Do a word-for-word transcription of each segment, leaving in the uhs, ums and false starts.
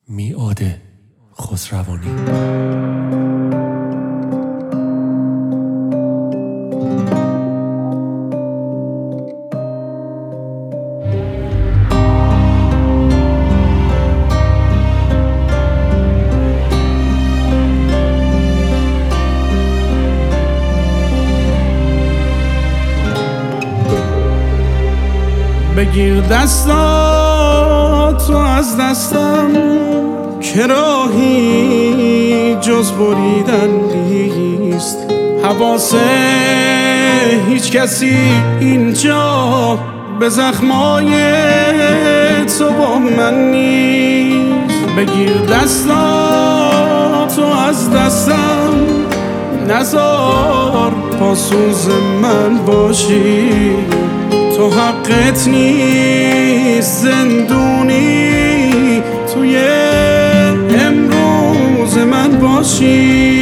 میعاد خسروانی. بگیر دستاتو از دستم که راهی جز بریدن نیست. حواس هیچ کسی اینجا به زخمای تو با من نیست. بگیر دستاتو از دستم، نذار پاسوز من باشی. تو حقت نیست زندونی توی امروز من باشی.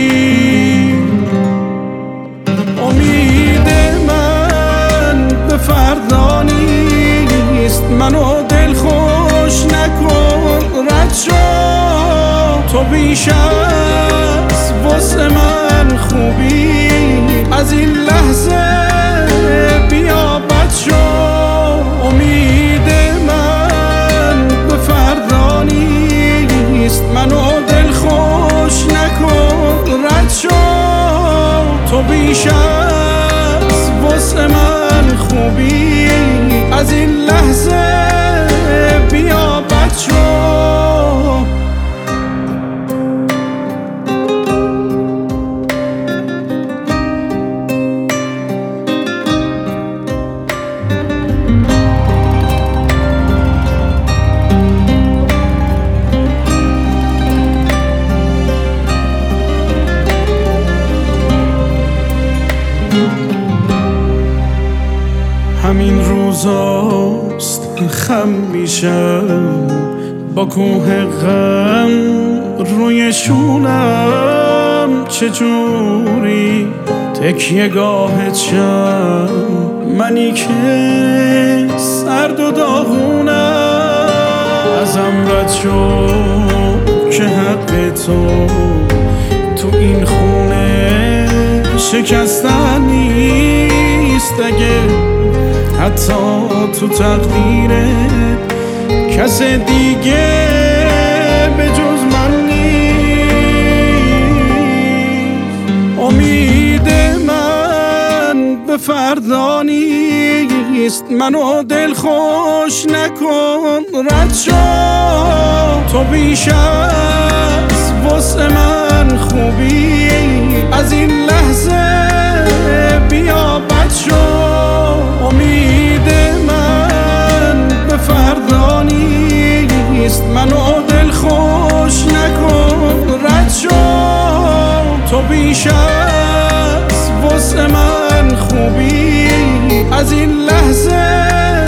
امید من به فردا نیست، منو دل خوش نکن رد شو. تو بیش از واسه من خوبی، از این لحظه بیا بد شو. امید من به فردا نیست، منو دل خوش نکن رد شو. تو بیش از واسه من خوبی، از این لحظه بیا بد شو. همین روزاست خم میشم با کوه غم روی شونم. چجوری تکیه گاه چم منی که سرد و داغونم. ازم رد شو که حق تو تو این خونه شکستن نیست. اگه حتی تو تقدیرت کس دیگه به جز من نیست. امید من به فردا نیست، منو دل خوش نکن رد شو. تو بیش از واسه من خوبی، از این لحظه بیا بد شو. امید من به فردا نیست، منو دل خوش نکن رد شو. تو بیش از واسه من خوبی، از این لحظه